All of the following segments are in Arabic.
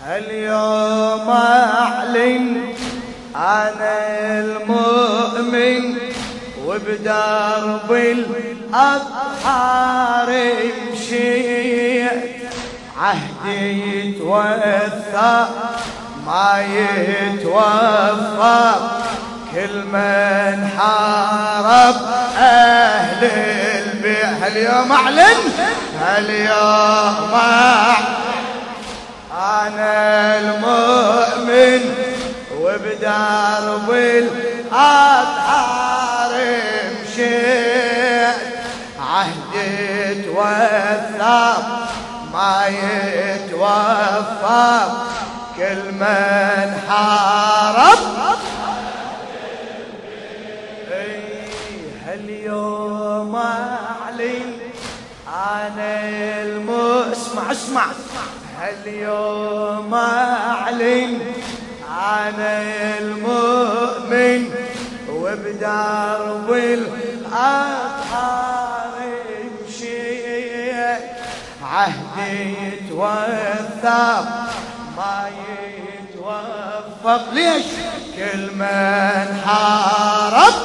اليوم أعلن أنا المؤمن، وبدرب الأبحار مشيت، عهدي يتوثى ما يتوفى، كل من حارب أهل البيت. اليوم أعلن، اليوم أنا المؤمن، وبدرب الأبحار مشيت، عهدي يتوثى ما يتوفى، كل من حارب. اليوم أعلن أنا اسمع اليوم أعلن أنا المؤمن، وبدرب الأبحار مشيت، عهدي يتوثى ما يتوفق. ليش؟ كل من حارب.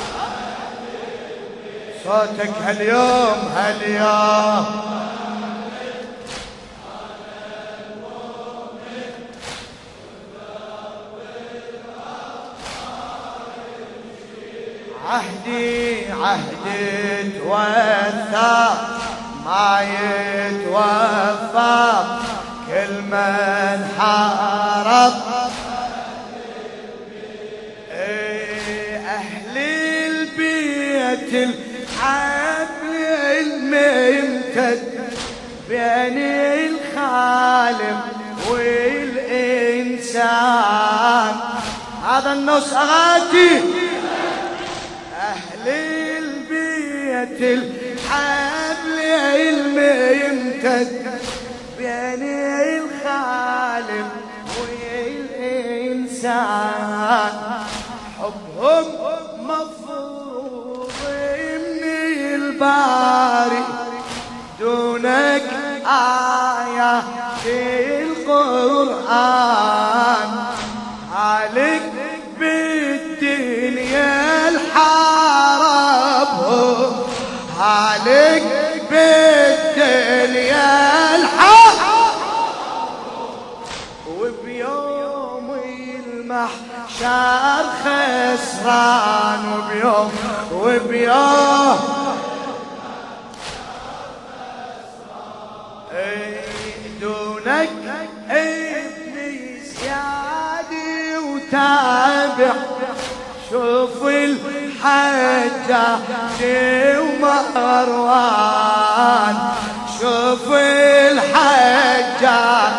صوتك هاليوم عهدي يتوثى ما يتوفى، كل من حارب. أهل البيت الحبل الممتد بين الخالق والإنسان، هذا النص أغاتي. أهل البيت الحبل الممتد بين الخالق والإنسان، حبهم مفروض من الباري، دونك آية في القرآن، عليك بالدنيا الحاربهم، عليك بالدنيا الحاربهم، وبيوم المحشر خسران، وبيوم دونك ابن زياد وتابع، شوف الحجاج ومروان، شوف الحجاج.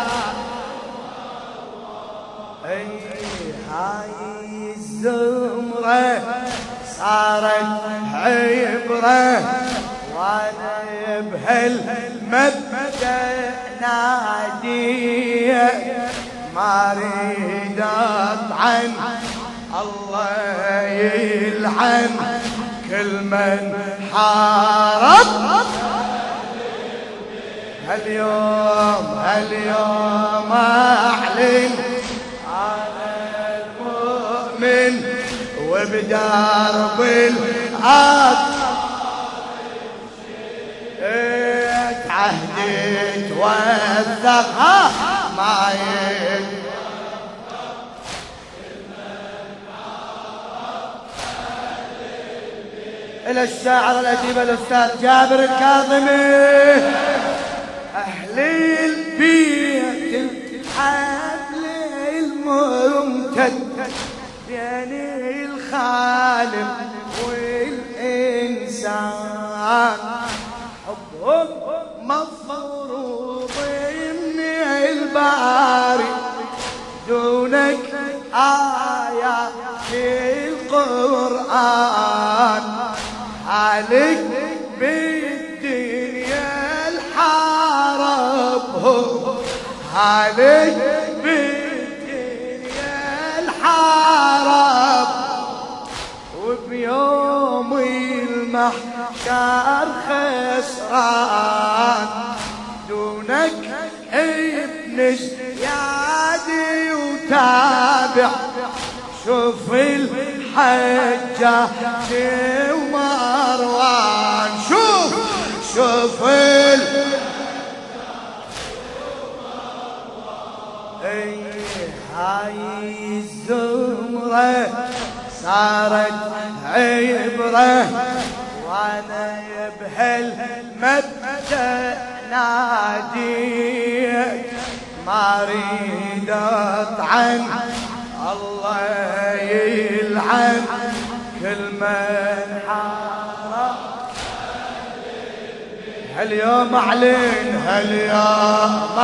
هاي الزمرة صارت عبرة، وانا بهالمبدأ نادية، ما اريد اطعن الله يلعن كل من حارب. اليوم أعلن أنا المؤمن، وبدرب الأبحار عهدي يتوثق ما إلى الشاعر الأديب الأستاذ جابر الكاظمي. أهل البيت الحبل الممتد بين الخالق والإنسان، حبهم مفروض من الباري، دونك آية في القرآن، عليك بالدنيا الحاربهم، عليك بالدنيا الحارب، وبيوم المحشر خسران، دونك ابن زيادي وتابع شوف الحجاج ومروان شوف هاي الزمرة صارت عبرة وانا بهالمبدأ نادي ما اريد اطعن الله يلعن كل من حارب هاليوم اعلن هاليوم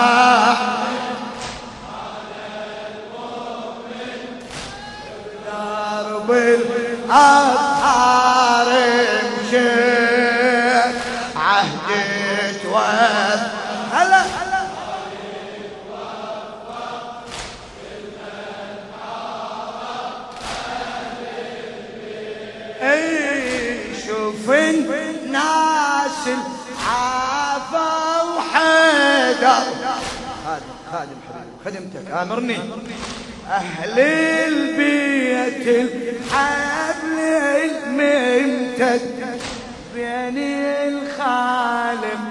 درب الأطهار مشيت عهدت هلا شوف الناس العافى وحيدر خادم حبيبي خدمتك امرني أهل البيت الحبل الممتد بين الخالق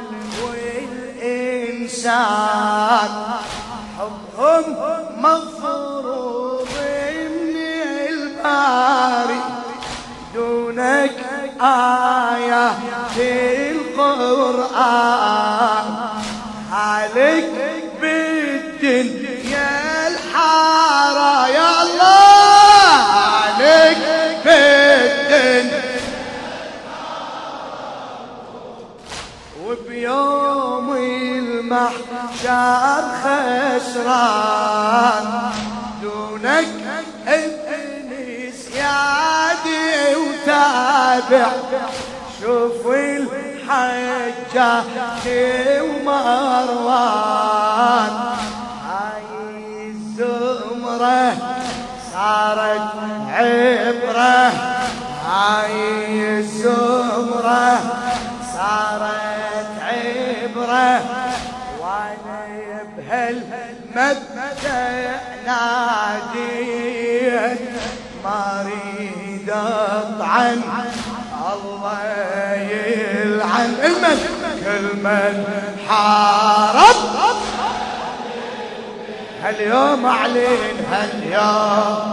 والإنسان حبهم مفروض من الباري دونك آية في القرآن عليك بالدنيا الحارة يا الله عليك بالدنيا وبيوم المحشر خسران دونك ابن سيادي وتابع شوف الحجاج ومروان هاي الزمرة صارت عبرة هاي الزمرة صارت عبرة وانا بهالمبدأ ناديت ما اريد اطعن الله يلعن كل من حارب هاليوم اعلن هاليوم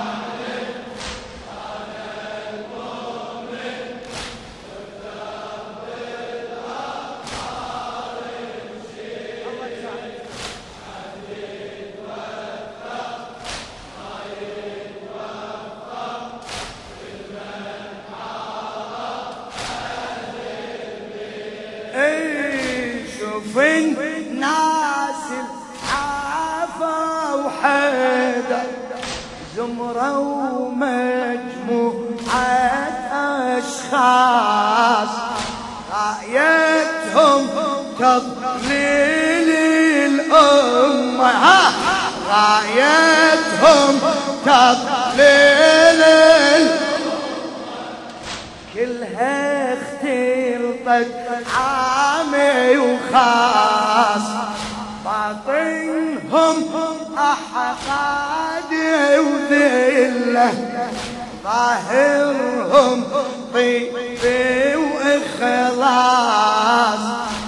شوف الناس العافى وحيدر زمرة ومجموعة أشخاص غايتهم تضليل الأمة غايتهم تضليل كلها اختلطت عامي وخاص باطنهم أحقاد وذلة ظاهرهم طيب وإخلاص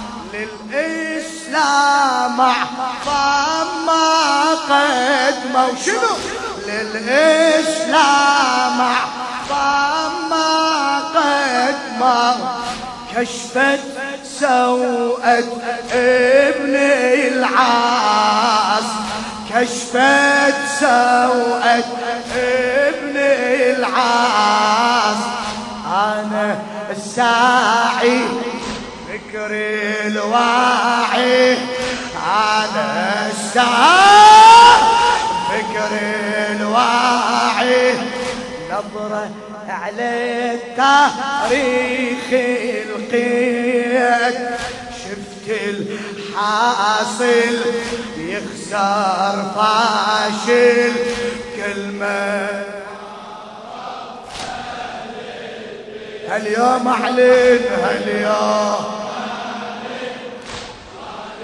للإسلام أعظم ما قدموا شنو للإسلام أعظم ما قدموا كشفت سوءة ابن العاص كشفت سوءة ابن العاص أنا الساعي فكري الواعي أنا الساعي فكري الواعي نظرة على التاريخ القيد شفت الحاصل يخسر فاشل كلمة هاليوم أعلن هاليوم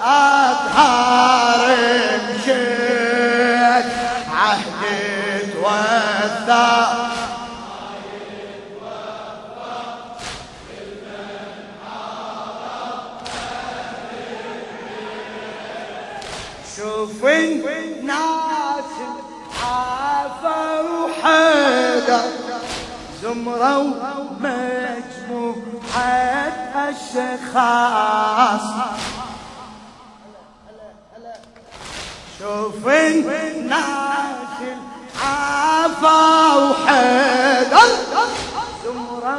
أطهار مشيت عهد توثق شوف الناس عافوا حيدر زمرة ومجموعة أشخاص شوف الناس عافوا حيدر زمرة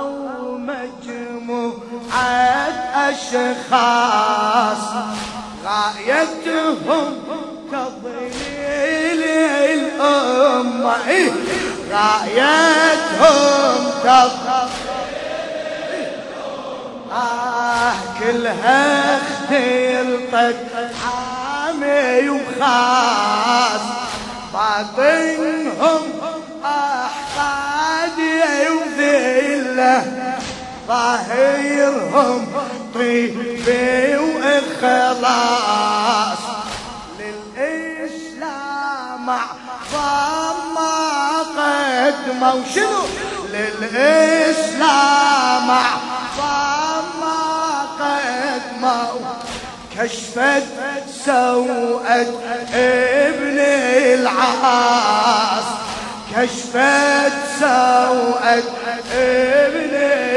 ومجموعة أشخاص غايتهم تضليل الأمة غايتهم تضليل كلها اختلطت عامي وخاص باطنهم أحقادي وذلة ظاهرهم طيبي وإخلاص للإسلام أعظم ما قدموا شنو للإسلام أعظم ما قدموا كشفت سوءة ابن العاص كشفت سوءة ابن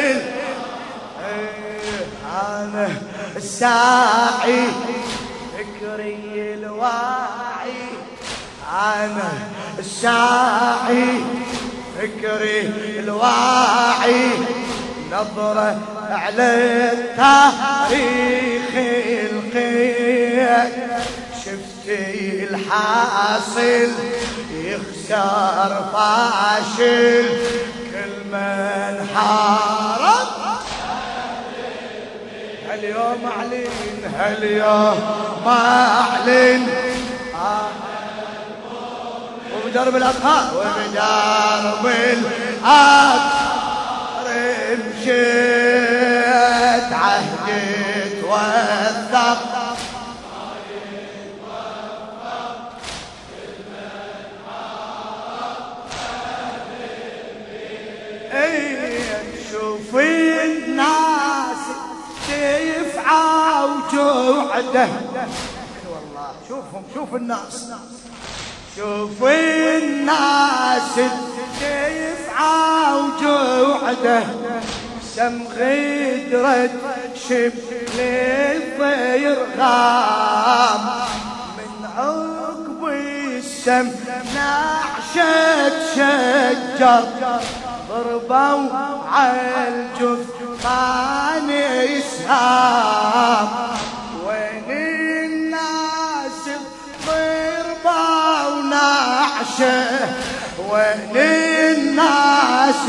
أنا الساعي فكري الواعي أنا الساعي فكري الواعي نظرة على التاريخ القيم شفتي الحاصل يخسر فاشل كل من حارب هاليوم أعلن هاليوم أعلن وبدرب الأطهار وبدرب الأطهار مشيت عهد توثق شوف الناس يفعى وجوعده والله شوفهم شوف الناس شوف الناس يفعى وجوعده سم غدرة شبل الطير غام من عقب السم نعشت شجر ضربوا عالجثمان إسهام وين الناس ضربوا نعشه وين الناس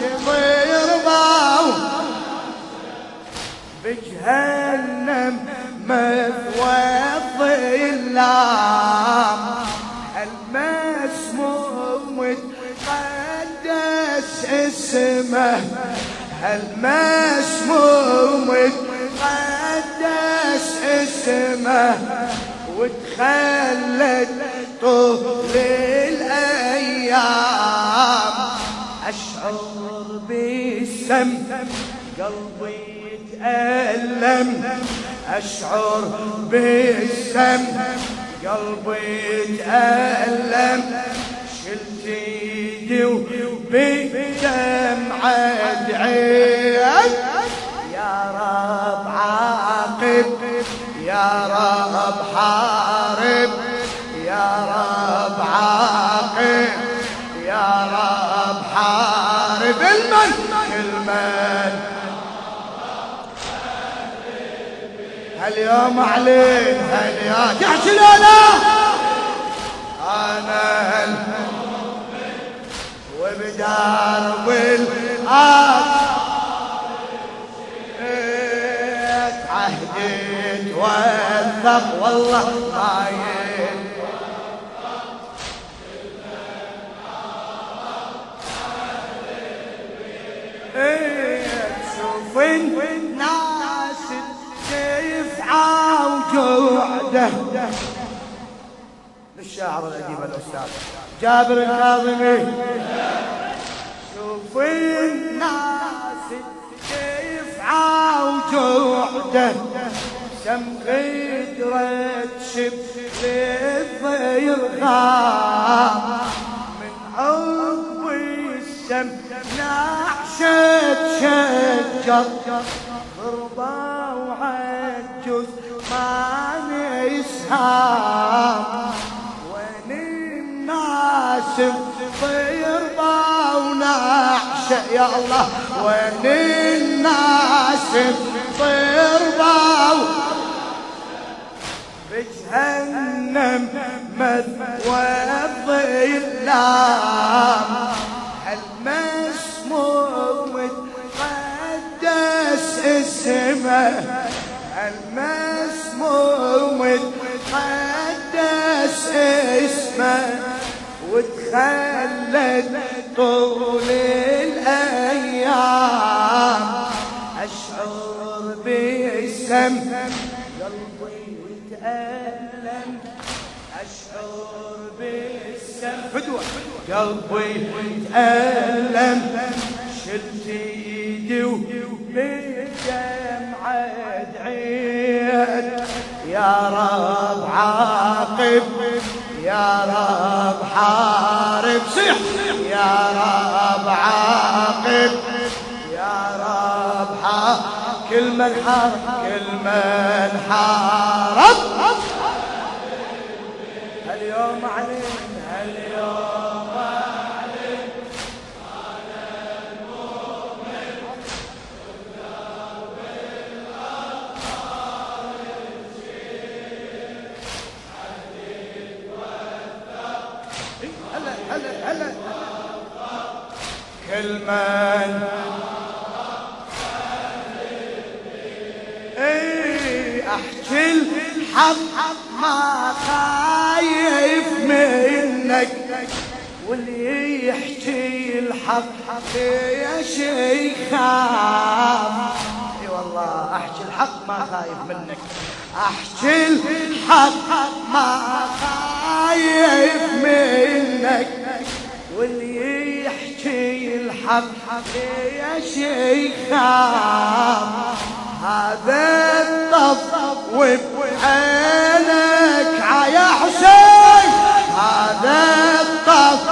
ضربوا بجهنم مثوى الظلام المسموم متقدس اسمه المسموم متقدس اسمه وتخلد طول الأيام أشعر بالسم قلبي يتألم أشعر بالسم قلبي يتألم شلت ايدي وبدمعة عين يا رب عاقب يا رب حارب يا رب عاقب يا رب حارب المن هاليوم أعلن هاليوم تحكي لنا أنا وبدرب الأرض عهد توثق والله طايل شوف الناس تفعى وجوده. للشاعر الأديب الأستاذ جابر الكاظمي. شوف الناس كيف عوجوده، شم غدرة شبل الضير غاب، من عقب الشم نعشت شجر، ضربة وعجوز ما نسهام، وين الناس ضربة ونعشة يا الله، وين الناس ضربة بجهنم مثوى الظلام، المسموم متقدس اسمه، المسموم متقدس اسمه، وتخلد طول الأيام، أشعر بالسم قلبي يتألم، أشعر بالسم فدوة قلبي يتألم، شلت ايدي وبالدمعة ادعيت يا رب عاقب، يا رب حارب، صيح يا رب عاقب، يا رب حارب، كل من حارب، كل من حارب. اليوم علينا، اليوم علينا على المؤمن قدام الأطهار الشيخ حديد والثق، هلا هلا هلا كل من احكي الحق ما خايف منك، واللي يحكي الحق يا شيخ خاف، اي والله احكي الحق ما خايف منك، احكي الحق ما خايف منك، واللي يحكي الحق يا شيخ خاف، هذا الطف وبعينك يا حسين، هذا الطف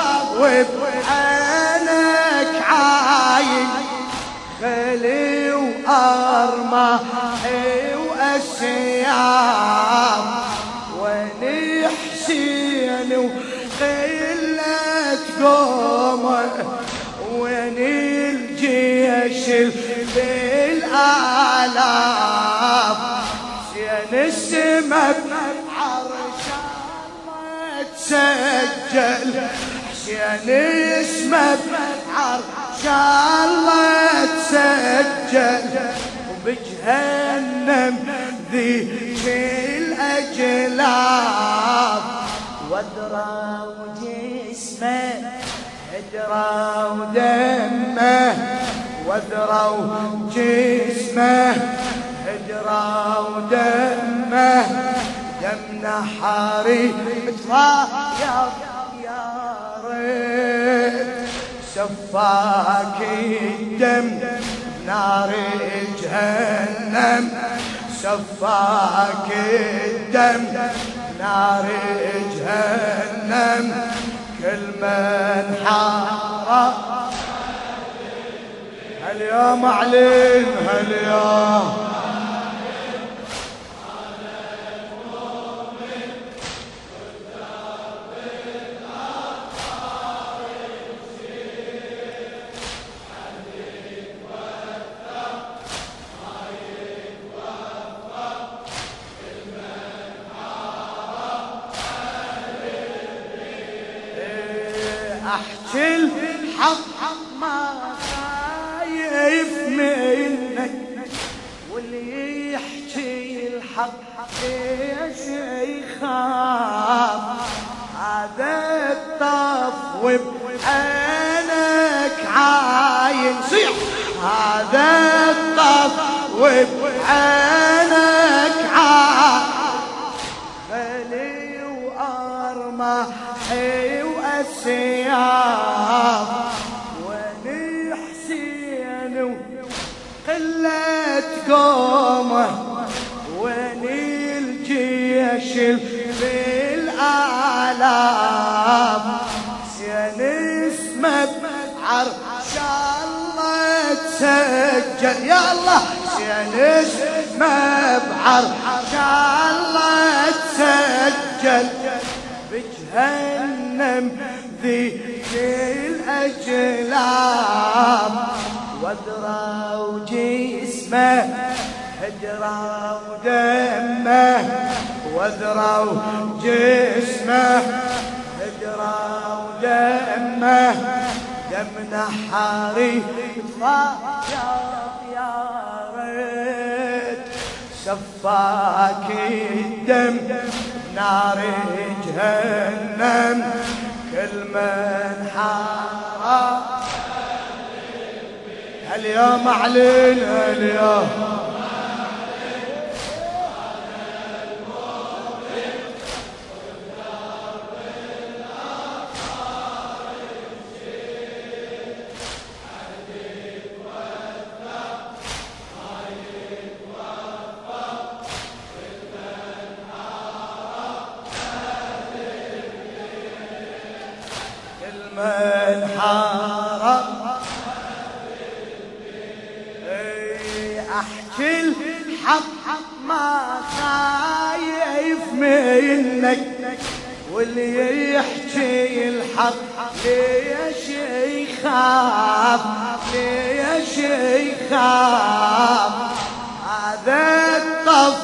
وبعينك عاين، خلي وأرماحي وأسياف، وين حسين وخلة قومه، وين الجيش بالآلاف، حسين السما بعرش الله تسجل، حسين اسمه بعرش الله تسجل، وبجهنم ذيك الأجلاف، وادرى وجسمه هدرى ودمه، وذرى جسمه هدرى ودمه، دم نحري متفايض يا ريت، سفاك الدم نار جهنم، سفاك الدم نار جهنم، كل من حارب هاليوم أعلن، هاليوم على المؤمن قدام الأطهار الشيخ حديد والثق ما يتوفق، كل من حارب أحكي الحق ما خايف منك، واللي يحكي الحق يا شيخ هذا الطف وبعينك عاين، صيح هذا الطف وبعينك عاين، وأسياف وين حسين وقلة قومه وين الجيش بالآلاف حسين اسمه بعرش الله تسجل يا الله حسين اسمه بعرش الله تسجل بجهنم ذيك الأجلام وذروا جسمه هجروا دمه وذروا جسمه هجروا دمه دم نحاري يا ريت سفاك الدم نار جهنم كل من حارب اليوم علينا اليوم من حارب احكي الحق ما خايف منك واللي يحكي الحق ليش يخاف ليش يخاف هذا الطف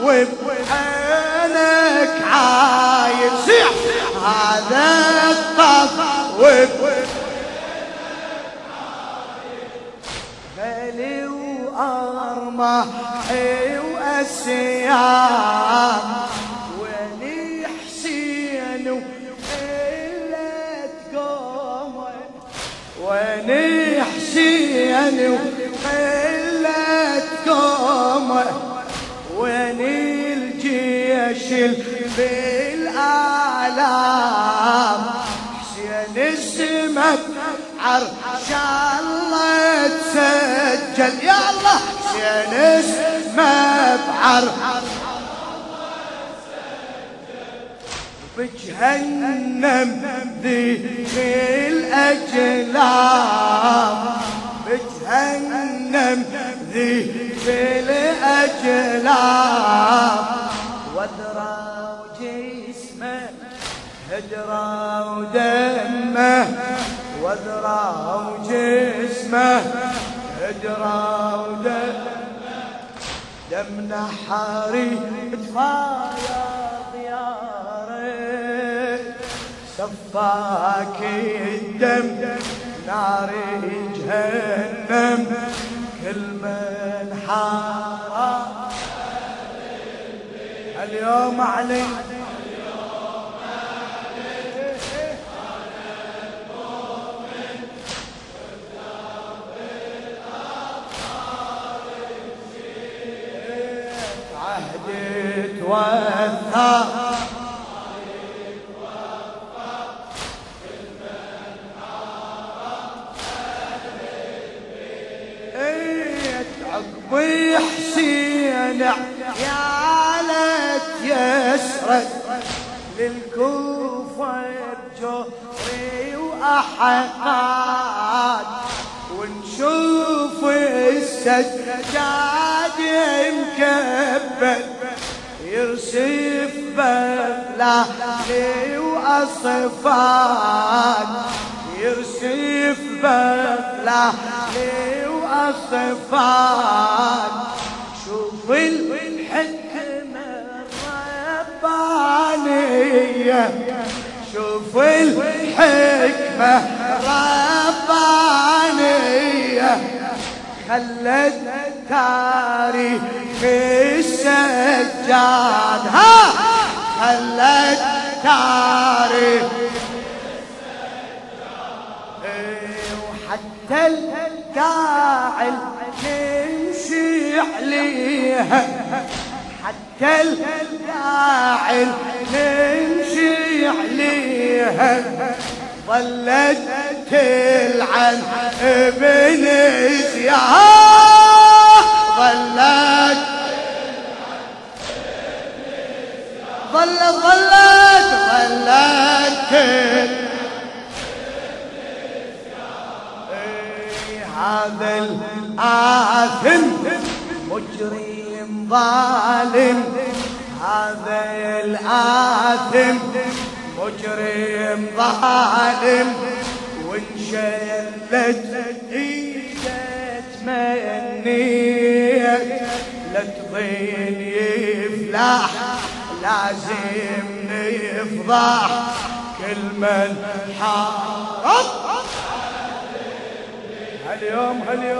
وبعينك عايل صيح هذا الطف غالي وأرمحي وأسيام ولي حسين وقلة قومه ولي حسين وقلة قومه ولي الجيش بالآلام نسمك عرش الله تسجل يا الله نسمك عرش بجهنم ذيك الأجلام بجهنم ذيك الأجلام وذروا جسمه هجروا دمه وذروا جسمه هجروا دمه دم نحاري تفايض يا ريت سفاك الدم نار جهنم كل من حارب اليوم علي توثق عقبي حسين عيالك يسرد للكوفة بجوري وأحقاد ونشوف السجاد مكبل يرسف بغلالي وأصفاد يرسف بغلالي وأصفاد شوف الحكمة الربانية شوف الحكمة الربانية خلت تاريخ السجاد ها خلت تاريخ وحتى القاعد يمشي عليها حتى الداعي نمشي عليها ظلت تلعن ابن زياد ظلت هذا الآثم مجرم ظالم هذا الآثم مجرم ظالم وانشلت ايده تمنيه لا تظن يفلح لازم نفضح كل من حارب هاليوم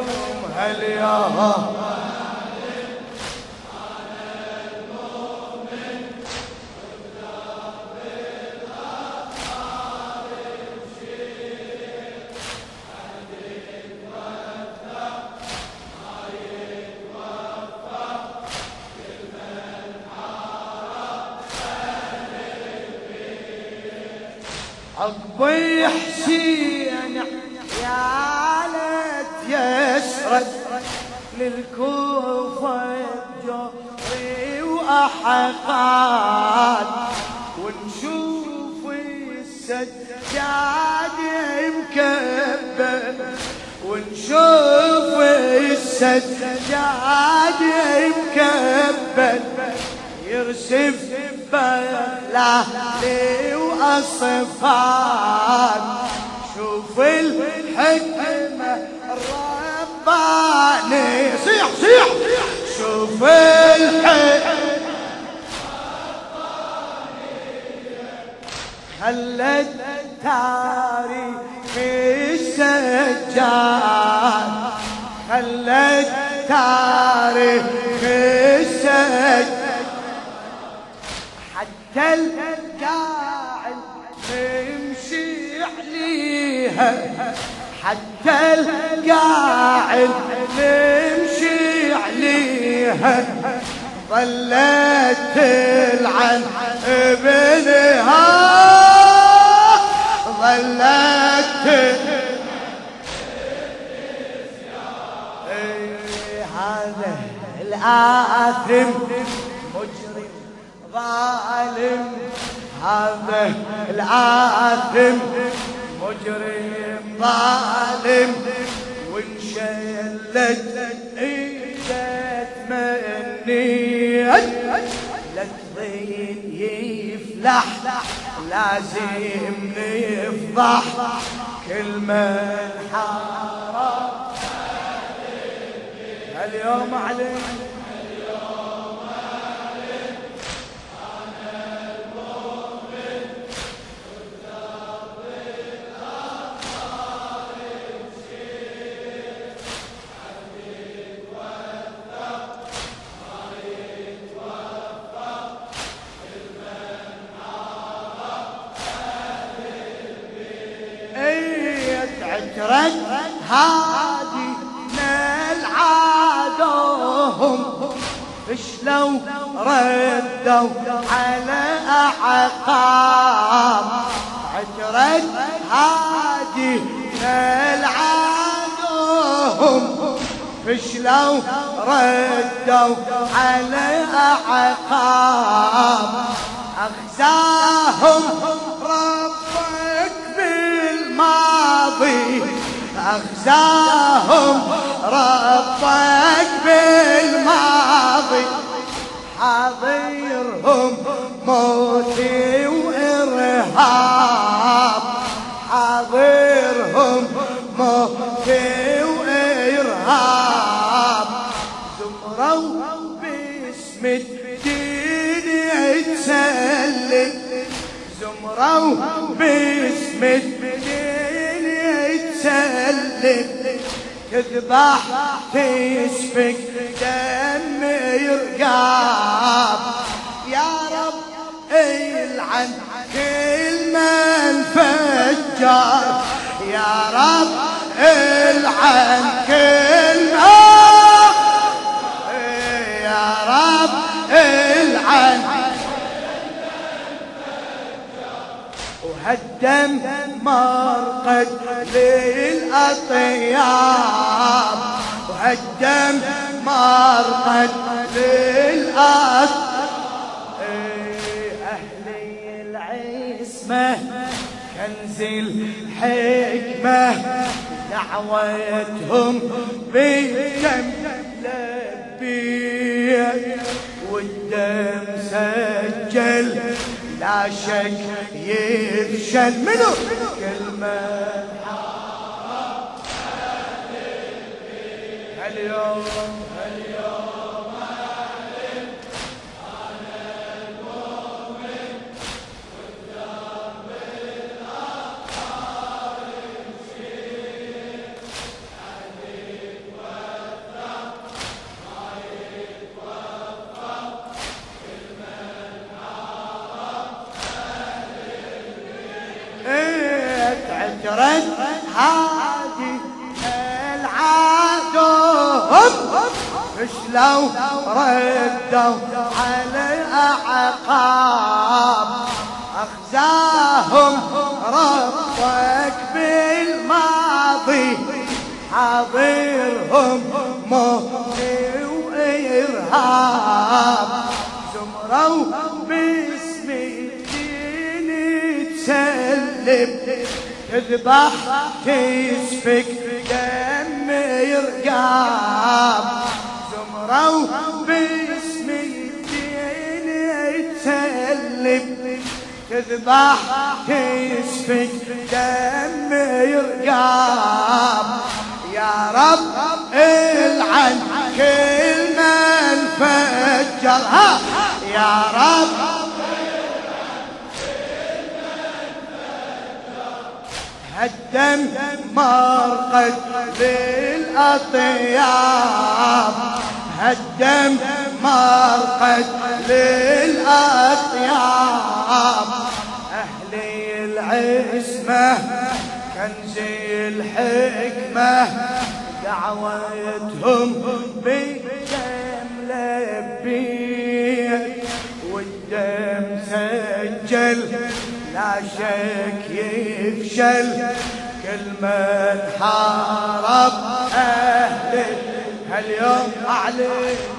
عقبي حسين عيالة يسرد للكوفة بجوري وأحقاد ونشوف السجاد مكبل ونشوف السجاد مكبل يرسف بلالي وأصفاد شوف الحكمة الرباني صيح شوف الحكمة خلت تاريخ السجاد خلت تاريخ السجاد حتى القاعد نمشي عليها حتى القاعد نمشي عليها ظلت تلعن ابنها ظلت هذا الآثم مجرم ظالم هذا الآثم مجرم ظالم وانشلت ايده تمنيه لا تظن يفلح لازم نفضح كل من حارب اليوم عليك عترت هادي نال عادوهم شلو ردوا على أعقاب عترت هادي نال عادوهم شلو ردوا على أعقاب أخزاهم ربك بالماضي أخزاهم ربك بالماضي حاضرهم موتي وإرهاب حاضرهم موتي وإرهاب زمروا باسم الدين يتسلل زمروا باسم الدين يتسلل تذبح تسفك دم يرقاب يا رب العن كل من فجر يا رب العن كل يا رب العن وهدم مرقد للأطياب وهدم مرقد للأطياب. أهلي العصمة كنز الحكمة دعوتهم بكم لبي والدم سجل لا شك يفشل منو كلمة اليوم ترد هادي العادهم فشلوا ردوا على أعقاب أخزاهم ربك بالماضي حاضرهم موت وإرهاب زمروا باسم الدين تسلم تذبح تسفك دم يرقام زمروا باسم الدين تسلم تذبح تسفك دم يرقام. يا رب العن كل من فجرها يا رب هدم مرقد للأطياب هدم مرقد للأطياب. أهلي العصمة كنز الحكمة دعوتهم بالدم لبي والدم سجل لا شك يفشل كل من حارب أهله هاليوم أعلن